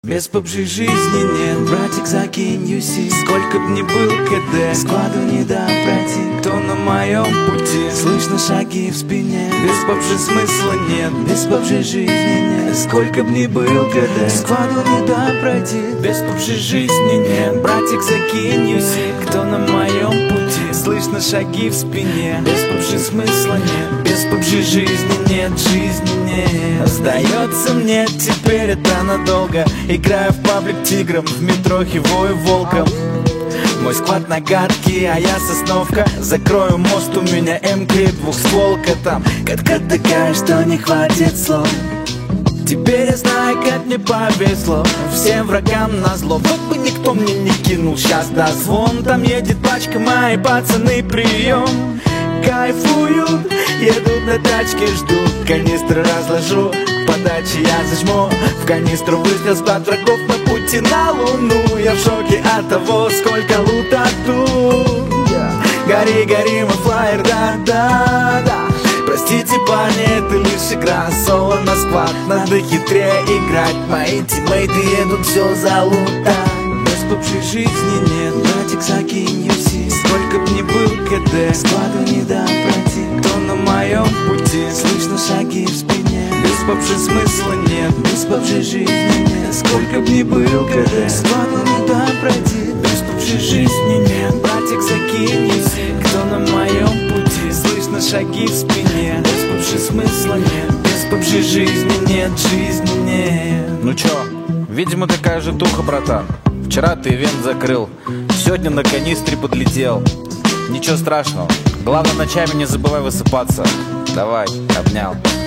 Без PUBG жизни нет, братик, закинь UC. Сколько б ни был КД, складу не дам пройти. Кто на моем пути, слышно шаги в спине. Без PUBG смысла нет, без PUBG жизни нет. Сколько б ни был КД, складу не дам пройти. Без PUBG жизни нет, братик, закинь UC. Кто на моем пути, слышно шаги в спине. Без PUBG смысла нет, без PUBG жизни нет, жизни нет. Сдается мне, теперь это надолго. Играю в паблик тигром, в метро хивою волком. Мой склад на гадке, а я сосновка. Закрою мост, у меня МК двухстволка. Там катка такая, что не хватит слов. Теперь я знаю, как мне повезло. Всем врагам назло, вот бы никто мне не кинул сейчас дозвон. Там едет пачка, мои пацаны, прием. Кайфуют, едут на тачке, ждут. Канистры разложу, подачи я зажму. В канистру выстрел, склад врагов на пути на луну. Я в шоке от того, сколько лута тут. Гори, гори, мой флайер, да-да-да. Простите, парни, это лишь игра. Соло на склад, надо хитрее играть. Мои тиммейты едут все за лута. Без PUBG жизни нет, братик, закинь UC. Сколько б ни был КД, складу не дам пройти. Кто на моем пути, слышно шаги в спине. Без PUBG смысла нет, без PUBG жизни нет. Сколько б ни был КД, складу не дам пройти. Без PUBG жизни нет, братик, закинь UC. Кто на моем пути, слышно шаги в спине. Без PUBG смысла нет, без PUBG жизни нет, жизни нет. Ну чё, видимо такая же туха, братан. Вчера ты ивент закрыл, сегодня на канистре подлетел. Ничего страшного, главное ночами не забывай высыпаться. Давай, обнял.